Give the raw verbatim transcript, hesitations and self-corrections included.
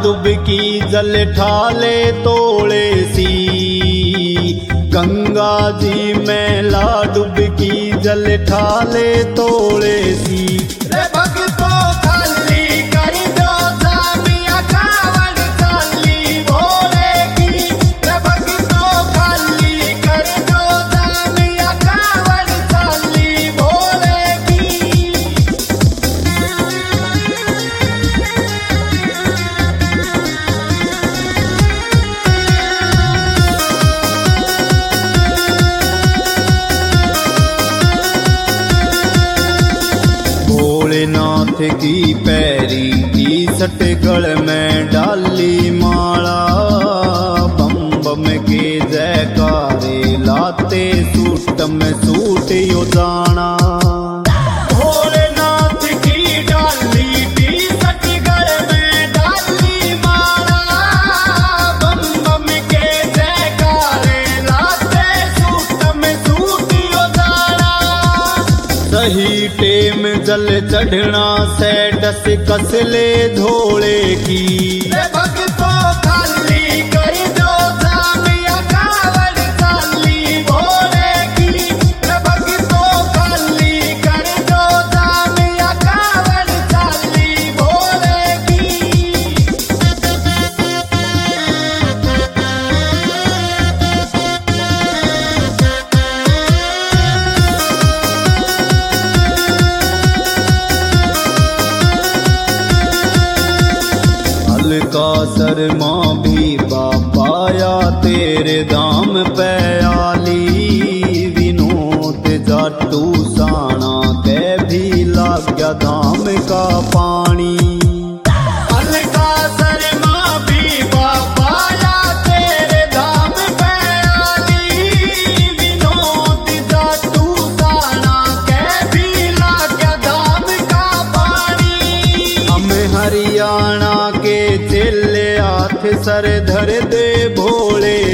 डुबकी जल ठाले तोड़े सी। गंगा जी में ला डुबकी जल ठाले तोड़े सी। रे भक्तो खाली कर दो सामिया कावड़ चाली भोले की। रे भक्तो खाली कर दो सामिया कावड़ चाली भोले की। भोलेनाथ की पैरी की सटगढ़ में डाली माला। बम बम के जयकारे लाते सूट में सूट यो जाना। भोलेनाथ की डाली टी सटगढ़ में डाली माला। बम बम के जयकारे लाते सूट में सूट यो जाना। सही टेम जल चढ़ना से डस कसले धोड़े की। रे भक्तो खाली कर दो सामिया कावड़ चाली भोले की। रे भक्तो खाली कर दो सामिया कावड़ चाली भोले की। हल्का शर्मा भी बापाया तेरे दाम पे आली। विनोद जाटू साना के भी लाग गया दाम का पानी। अलका शर्मा भी बापाया तेरे धाम पे आली। विनोद जाटू साना के भी लाग्या धाम का पानी। हम हरियाणा के चेले हाथ सर धर दे भोले